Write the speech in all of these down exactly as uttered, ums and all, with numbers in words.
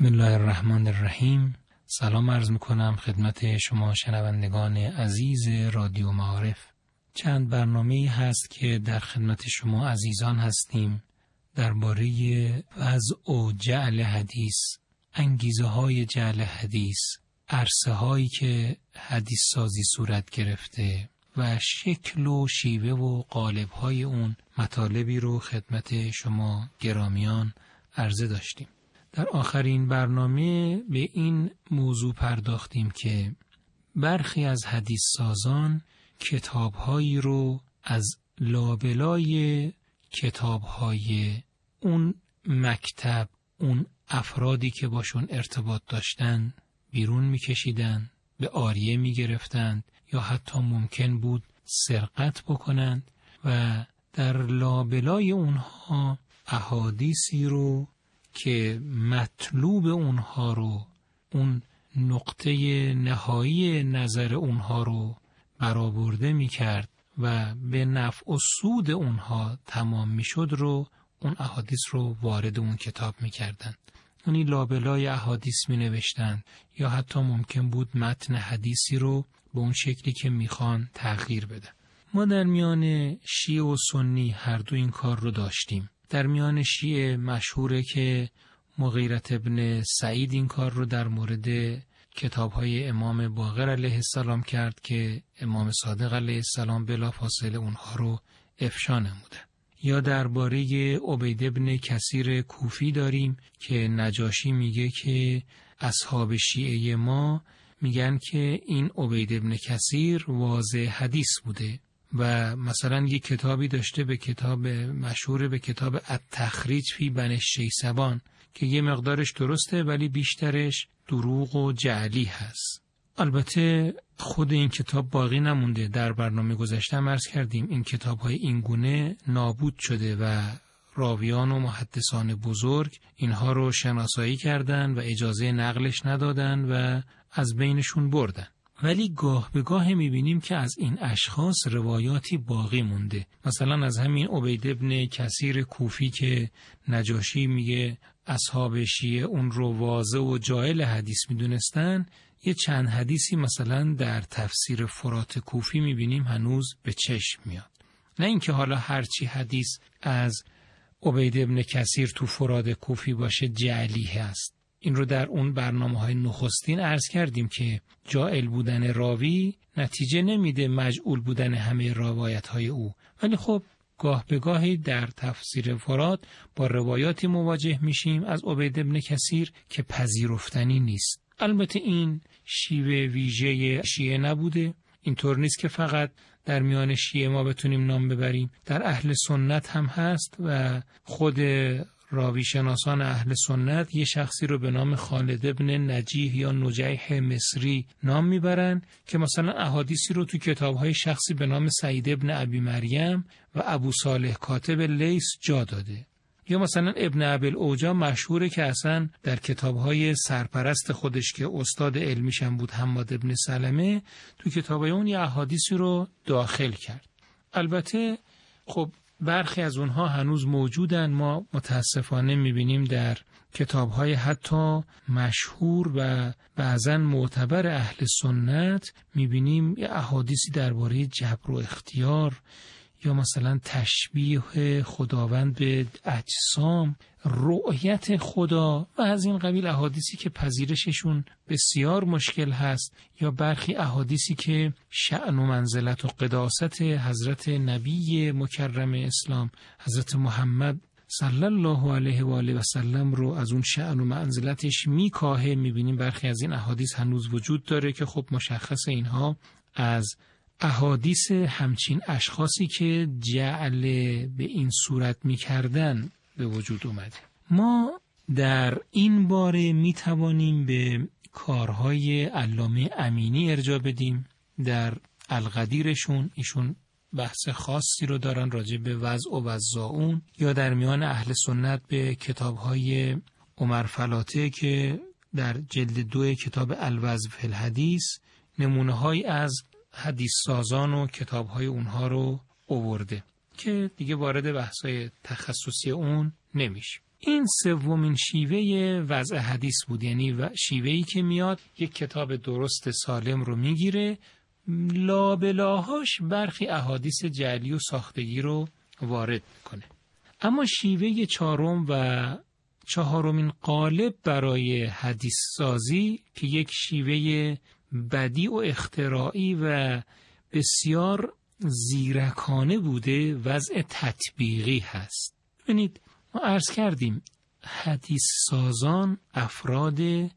بسم الله الرحمن الرحیم. سلام عرض میکنم خدمت شما شنوندگان عزیز رادیو معارف. چند برنامه‌ای هست که در خدمت شما عزیزان هستیم درباره وضع و جعل حدیث، انگیزه های جعل حدیث، عرصه هایی که حدیث سازی صورت گرفته و شکل و شیوه و قالب های اون مطالبی رو خدمت شما گرامیان عرضه داشتیم. در آخرین برنامه به این موضوع پرداختیم که برخی از حدیث سازان کتاب‌هایی رو از لابلای کتاب‌های اون مکتب، اون افرادی که باشون ارتباط داشتن بیرون می‌کشیدن، به عاریه می‌گرفتند یا حتی ممکن بود سرقت بکنند و در لابلای اونها احادیثی رو که مطلوب اونها رو، اون نقطه نهایی نظر اونها رو برآورده می کرد و به نفع و سود اونها تمام می شد رو اون احادیث رو وارد اون کتاب می کردن. یعنی لابلای احادیث می نوشتن یا حتی ممکن بود متن حدیثی رو به اون شکلی که می خوان تغییر بدن. ما در میان شیعه و سنی هر دو این کار رو داشتیم. در میان شیعه مشهوره که مغیرة ابن سعید این کار رو در مورد کتاب‌های امام باقر علیه السلام کرد که امام صادق علیه السلام بلافاصله اونها رو افشا نموده. یا درباره عبید ابن کثیر کوفی داریم که نجاشی میگه که اصحاب شیعه ما میگن که این عبید ابن کثیر واضع حدیث بوده و مثلا یک کتابی داشته به کتاب مشهور به کتاب التخریج فی بنی شیثبان که یه مقدارش درسته ولی بیشترش دروغ و جعلی هست. البته خود این کتاب باقی نمونده. در برنامه گذشته عرض کردیم این کتاب‌های اینگونه نابود شده و راویان و محدثان بزرگ اینها رو شناسایی کردن و اجازه نقلش ندادن و از بینشون بردن. ولی گاه به گاه میبینیم که از این اشخاص روایاتی باقی مونده. مثلا از همین عبید ابن کثیر کوفی که نجاشی میگه اصحاب شیعه اون رو واضع و جاهل حدیث میدونستن، یه چند حدیثی مثلا در تفسیر فرات کوفی میبینیم هنوز به چشم میاد. نه اینکه حالا هرچی حدیث از عبید ابن کثیر تو فرات کوفی باشه جعلی هست. این رو در اون برنامه‌های نخستین عرض کردیم که جاهل بودن راوی نتیجه نمیده مجعول بودن همه روایت‌های او، ولی خب گاه به گاهی در تفسیر فرات با روایاتی مواجه میشیم از عبید ابن کثیر که پذیرفتنی نیست. البته این شیوه ویژه شیعه نبوده. اینطور نیست که فقط در میان شیعه ما بتونیم نام ببریم، در اهل سنت هم هست و خود راوی شناسان اهل سنت یه شخصی رو به نام خالد ابن نجیح یا نجیح مصری نام میبرن که مثلا احادیثی رو تو کتاب‌های شخصی به نام سعید ابن ابی مریم و ابو صالح کاتب لیث جا داده. یا مثلا ابن ابی الاوجا مشهوره که اصلا در کتاب‌های سرپرست خودش که استاد علمیش هم بود حماد ابن سلمه تو کتاب‌های اون یه احادیثی رو داخل کرد. البته خب برخی از اونها هنوز موجودن. ما متاسفانه میبینیم در کتاب‌های حتی مشهور و بعضن معتبر اهل سنت میبینیم یه احادیثی درباره جبر و اختیار یا مثلا تشبیه خداوند به اجسام، رؤیت خدا و از این قبیل احادیثی که پذیرششون بسیار مشکل هست، یا برخی احادیثی که شأن و منزلت و قداست حضرت نبی مکرم اسلام حضرت محمد صلی الله علیه و آله و سلم رو از اون شأن و منزلتش میکاهه. میبینیم برخی از این احادیث هنوز وجود داره که خب مشخص اینها از احادیث همچین اشخاصی که جعل به این صورت میکردن به وجود اومده. ما در این باره میتوانیم به کارهای علامه امینی ارجاع بدیم. در القدیرشون ایشون بحث خاصی رو دارن راجع به وضع و وضاعون، یا در میان اهل سنت به کتابهای عمر فلاته که در جلد دو کتاب الوضع فی الحدیث نمونه های از حدیث سازان و کتاب‌های اونها رو آورده که دیگه وارد بحث‌های تخصصی اون نمیشه. این سومین شیوه وضع حدیث بود، یعنی شیوهی که میاد یک کتاب درست سالم رو میگیره، لابلاهاش برخی احادیث جعلی و ساختگی رو وارد میکنه. اما شیوه چهارم و چهارمین قالب برای حدیث سازی که یک شیوه بدیع و اختراعی و بسیار زیرکانه بوده، وضع تطبیقی هست. ببینید ما عرض کردیم حدیث سازان افراد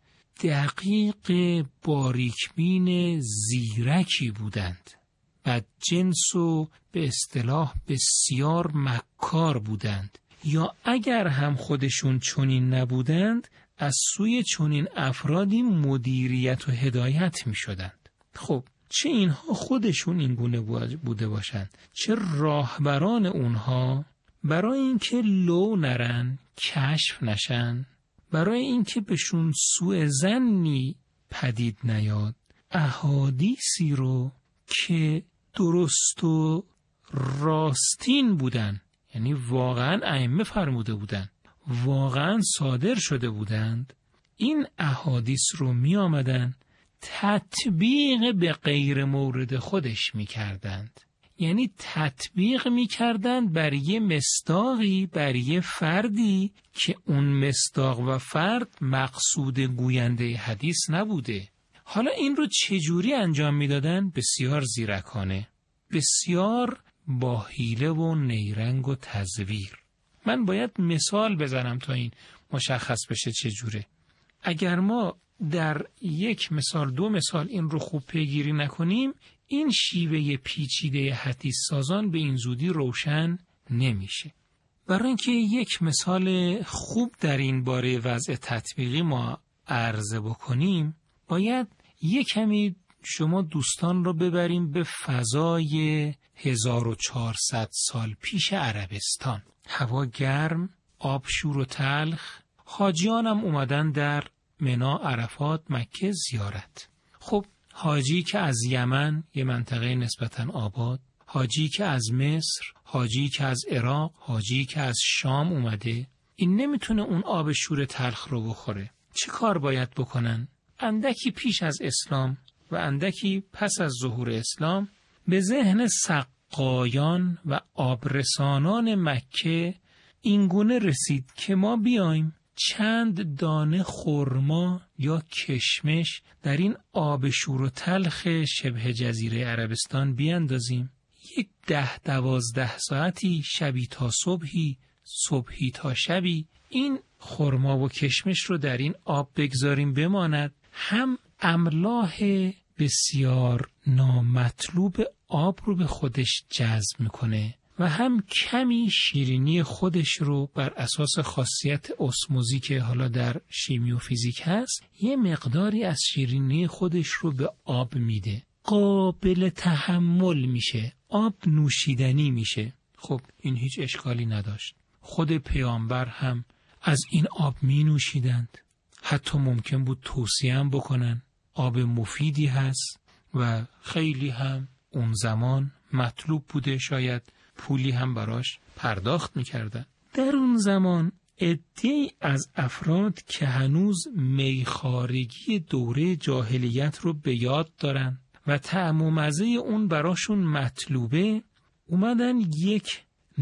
دقیق باریکبین زیرکی بودند، بدجنس و به اصطلاح بسیار مکار بودند، یا اگر هم خودشون چنین نبودند از سوی چنین افرادی مدیریت و هدایت می شدند. خب چه اینها خودشون این گونه بوده باشند، چه راهبران اونها برای اینکه لو نرن، کشف نشن، برای اینکه بهشون سوء ظنی پدید نیاد، احادیثی رو که درست و راستین بودن، یعنی واقعا ائمه فرموده بودن، واقعا صادر شده بودند، این احادیث رو می آمدن تطبیق به غیر مورد خودش می کردند. یعنی تطبیق می کردند بر یه مصداقی، بر یه فردی که اون مصداق و فرد مقصود گوینده حدیث نبوده. حالا این رو چجوری انجام می دادن؟ بسیار زیرکانه، بسیار با حیله و نیرنگ و تزویر. من باید مثال بزنم تا این مشخص بشه چجوره. اگر ما در یک مثال دو مثال این رو خوب پیگیری نکنیم، این شیوه پیچیده حدیث سازان به این زودی روشن نمیشه. برای اینکه یک مثال خوب در این باره وضع تطبیقی ما عرضه بکنیم، باید یک کمی شما دوستان رو ببریم به فضای هزار و چهارصد سال پیش عربستان. هوا گرم، آب شور و تلخ، حاجیان هم اومدن در منا، عرفات، مکه زیارت. خب حاجی که از یمن، یه منطقه نسبتاً آباد، حاجی که از مصر، حاجی که از عراق، حاجی که از شام اومده، این نمیتونه اون آب شور تلخ رو بخوره. چه کار باید بکنن؟ اندکی پیش از اسلام و اندکی پس از ظهور اسلام به ذهن سقایان و آبرسانان مکه این گونه رسید که ما بیایم چند دانه خرما یا کشمش در این آب شور و تلخ شبه جزیره عربستان بیاندازیم، یک ده دوازده ساعتی شبی تا صبحی، صبحی تا شبی این خرما و کشمش رو در این آب بگذاریم بماند، هم املاح بسیار نامطلوب آب رو به خودش جذب میکنه و هم کمی شیرینی خودش رو بر اساس خاصیت اسموزی که حالا در شیمی و فیزیک هست، یه مقداری از شیرینی خودش رو به آب میده، قابل تحمل میشه، آب نوشیدنی میشه. خب این هیچ اشکالی نداشت. خود پیامبر هم از این آب می نوشیدند، حتی ممکن بود توصیه هم بکنن، آب مفیدی هست و خیلی هم اون زمان مطلوب بوده، شاید پولی هم براش پرداخت میکردن. در اون زمان عده‌ای از افراد که هنوز میخارگی دوره جاهلیت رو به یاد دارن و طعم و مزه اون براشون مطلوبه، اومدن یک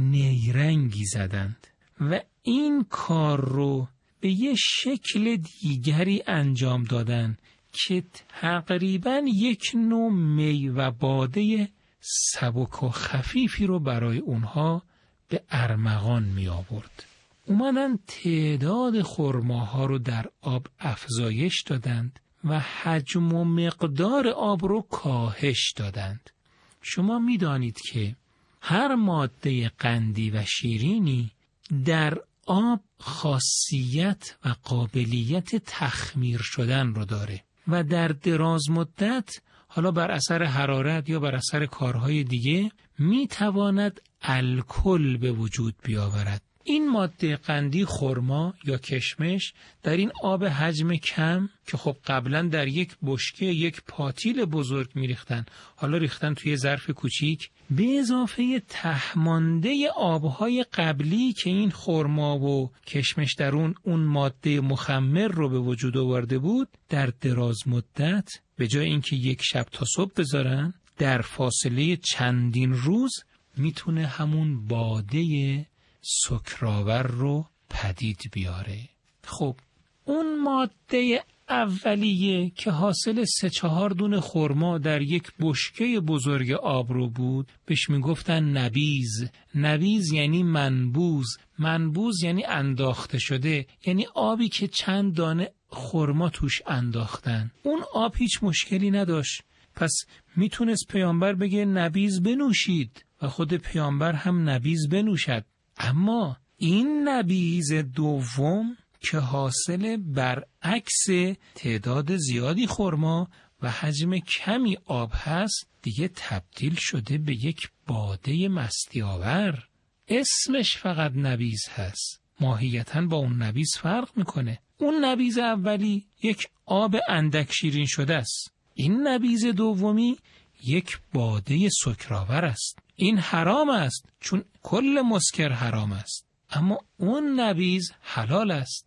نیرنگی زدند و این کار رو به یه شکل دیگری انجام دادن که تقریباً یک نوع می و باده سبک و خفیفی رو برای اونها به ارمغان می آورد. اومدن تعداد خرماها رو در آب افزایش دادند و حجم و مقدار آب رو کاهش دادند. شما می دانید که هر ماده قندی و شیرینی در آب خاصیت و قابلیت تخمیر شدن رو داره و در دراز مدت، حالا بر اثر حرارت یا بر اثر کارهای دیگه، می تواند الکل به وجود بیاورد. این ماده قندی خرما یا کشمش در این آب حجم کم که خب قبلا در یک بشکه یک پاتیل بزرگ میریختن، حالا ریختن توی ظرف کوچیک، به اضافه تهمانده آبهای قبلی که این خرما و کشمش در اون اون ماده مخمر رو به وجود آورده بود، در دراز مدت به جای اینکه یک شب تا صبح بذارن، در فاصله چندین روز میتونه همون باده سکرآور رو پدید بیاره. خب اون ماده اولیه که حاصل سه چهار دونه خرما در یک بشکه بزرگ آب رو بود، بهش میگفتن نبیذ. نبیذ یعنی منبوذ، منبوذ یعنی انداخته شده، یعنی آبی که چند دانه خرما توش انداختن. اون آب هیچ مشکلی نداشت، پس میتونست پیامبر بگه نبیذ بنوشید و خود پیامبر هم نبیذ بنوشد. اما این نبیذ دوم که حاصل برعکس تعداد زیادی خرما و حجم کمی آب هست، دیگه تبدیل شده به یک باده مستی آور. اسمش فقط نبیذ هست، ماهیتاً با اون نبیذ فرق میکنه. اون نبیذ اولی یک آب اندک شیرین شده است، این نبیذ دومی یک باده سکرآور است. این حرام است چون کل مسکر حرام است، اما اون نبیذ حلال است.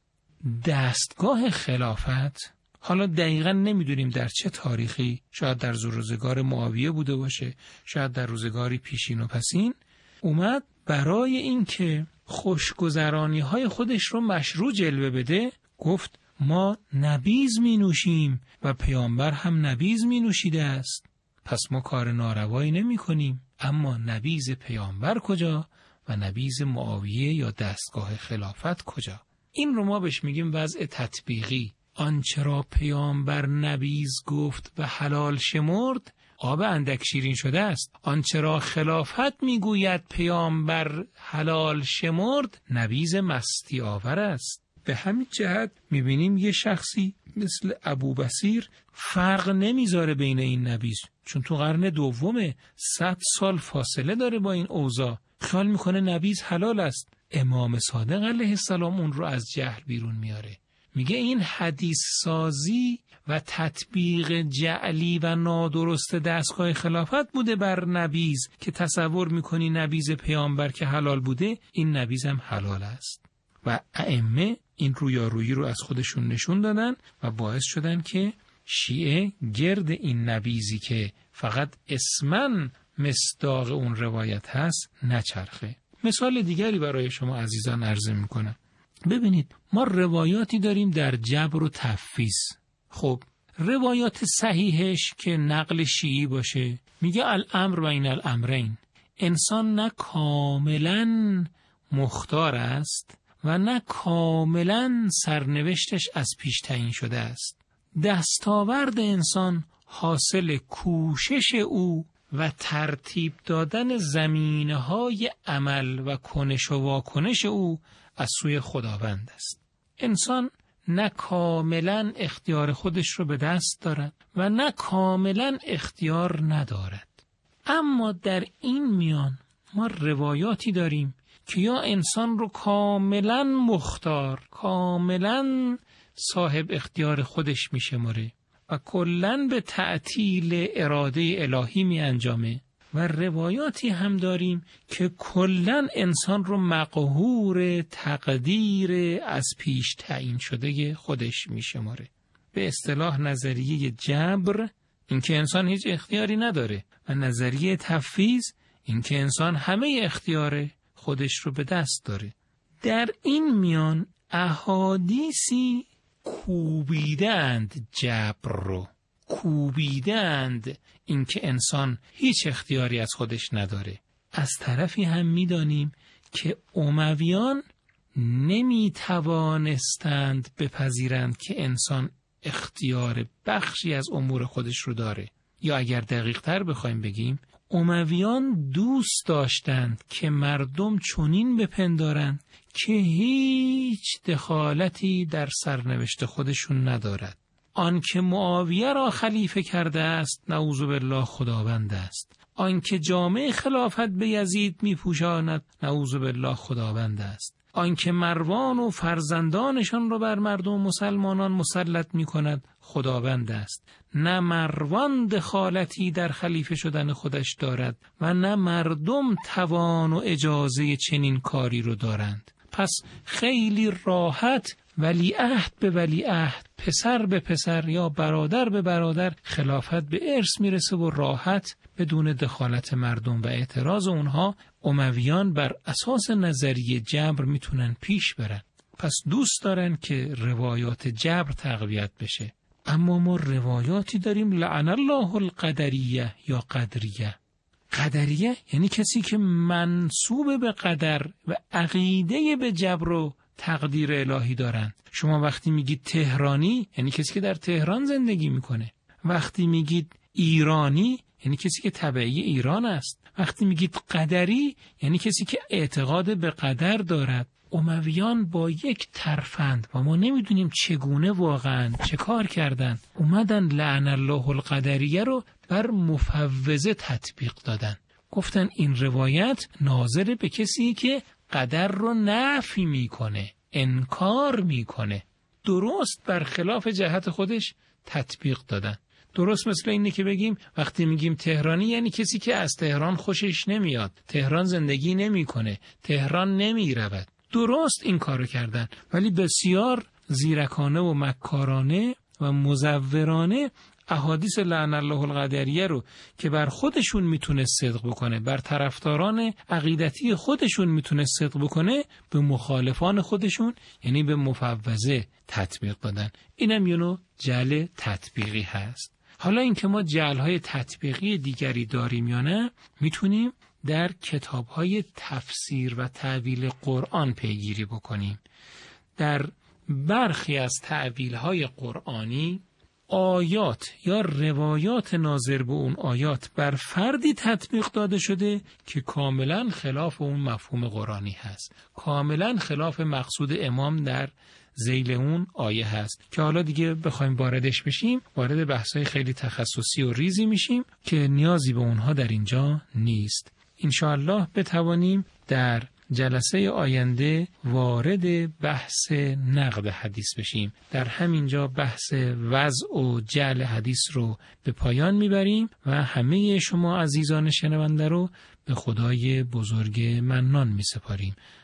دستگاه خلافت، حالا دقیقا نمیدونیم در چه تاریخی، شاید در روزگار معاویه بوده باشه، شاید در روزگاری پیشین و پسین، اومد برای اینکه خوشگذرانی های خودش رو مشروع جلوه بده، گفت ما نبیذ می نوشیم و پیامبر هم نبیذ می نوشیده است، پس ما کار ناروایی نمی کنیم. اما نبیذ پیامبر کجا و نبیذ معاویه یا دستگاه خلافت کجا؟ این رو ما بهش میگیم وضع تطبیقی. آنچه را پیامبر نبیذ گفت و حلال شمرد، آب اندک شیرین شده است. آنچه را خلافت میگوید پیامبر حلال شمرد، نبیذ مستی آور است. به همین جهت میبینیم یه شخصی مثل ابوبصیر فرق نمیذاره بین این نبیذ، چون تو قرن دومه، صد سال فاصله داره با این اوضاع، خیال میکنه نبیذ حلال است. امام صادق علیه السلام اون رو از جهل بیرون میاره، میگه این حدیث سازی و تطبیق جعلی و نادرست دستگاه خلافت بوده بر نبیذ که تصور میکنی نبیذ پیامبر که حلال بوده، این نبیذ هم حلال است. و ائمه این رویارویی رو از خودشون نشون دادن و باعث شدن که شیعه گرد این نبیذی که فقط اسمن مصداق اون روایت هست نچرخه. مثال دیگری برای شما عزیزان عرض میکنم. ببینید ما روایاتی داریم در جبر و تفویض. خب روایات صحیحش که نقل شیعی باشه میگه الامر بین الامرین، انسان نه کاملا مختار است و نه کاملا سرنوشتش از پیش تعیین شده است. دستاورد انسان حاصل کوشش او و ترتیب دادن زمینه‌های عمل و کنش و واکنش او از سوی خداوند است. انسان نه کاملا اختیار خودش رو به دست دارد و نه کاملا اختیار ندارد. اما در این میان ما روایاتی داریم که یا انسان رو کاملا مختار، کاملا صاحب اختیار خودش میشماره و کلن به تعطیل اراده الهی می انجامه، و روایاتی هم داریم که کلن انسان رو مقهور تقدیر از پیش تعیین شده خودش می شماره. به اصطلاح نظریه جبر، این که انسان هیچ اختیاری نداره، و نظریه تفویض، این که انسان همه اختیار خودش رو به دست داره. در این میان احادیثی کوبیدند جبر رو، کوبیدند این که انسان هیچ اختیاری از خودش نداره. از طرفی هم میدانیم که امویان نمی توانستند بپذیرند که انسان اختیار بخشی از امور خودش رو داره، یا اگر دقیق تر بخوایم بگیم امویان دوست داشتند که مردم چنین بپندارند که هیچ دخالتی در سرنوشت خودشون ندارد. آن که معاویه را خلیفه کرده است نعوذ بالله خداوند است، آن که جامه خلافت به یزید می پوشاند نعوذ بالله خداوند است، آنکه مروان و فرزندانشان را بر مردم مسلمانان مسلط می کند خداوند است. نه مروان دخالتی در خلیفه شدن خودش دارد و نه مردم توان و اجازه چنین کاری رو دارند. پس خیلی راحت ولیعهد به ولیعهد، پسر به پسر یا برادر به برادر خلافت به ارث میرسه و راحت بدون دخالت مردم و اعتراض اونها امویان بر اساس نظریه جبر میتونن پیش برن. پس دوست دارن که روایات جبر تقویت بشه. اما ما روایاتی داریم لعن الله القدریه یا قدریه. قدریه یعنی کسی که منسوب به قدر و عقیده به جبر و تقدیر الهی دارن. شما وقتی میگید تهرانی یعنی کسی که در تهران زندگی میکنه. وقتی میگید ایرانی یعنی کسی که تبعی ایران است. وقتی میگید قدری یعنی کسی که اعتقاد به قدر دارد. امویان با یک ترفند و ما نمیدونیم چگونه واقعا چه کار کردن اومدن لعن الله القدریه رو بر مفوضه تطبیق دادن. گفتن این روایت ناظر به کسی که قدر رو نفی میکنه، انکار میکنه، درست برخلاف جهت خودش تطبیق دادن. درست مثل اینه که بگیم وقتی میگیم تهرانی یعنی کسی که از تهران خوشش نمیاد، تهران زندگی نمیکنه، تهران نمیرود. درست این کارو کردن، ولی بسیار زیرکانه و مکارانه و مزورانه احادیث لعن الله القدریه رو که بر خودشون میتونه صدق بکنه، بر طرفداران عقیدتی خودشون میتونه صدق بکنه، به مخالفان خودشون یعنی به مفوضه تطبیق دادن. اینم یه نوع جعل تطبیقی هست. حالا اینکه ما جعل‌های تطبیقی دیگری داریم یا نه میتونیم در کتاب‌های تفسیر و تأویل قرآن پیگیری بکنیم. در برخی از تأویل‌های قرآنی آیات یا روایات ناظر به اون آیات بر فردی تطبیق داده شده که کاملا خلاف اون مفهوم قرآنی هست، کاملا خلاف مقصود امام در ذیل اون آیه هست که حالا دیگه بخوایم واردش بشیم وارد بحث‌های خیلی تخصصی و ریزی میشیم که نیازی به اونها در اینجا نیست. انشاءالله بتوانیم در جلسه آینده وارد بحث نقد حدیث بشیم. در همینجا بحث وضع و جعل حدیث رو به پایان میبریم و همه شما عزیزان شنونده رو به خدای بزرگ منان میسپاریم.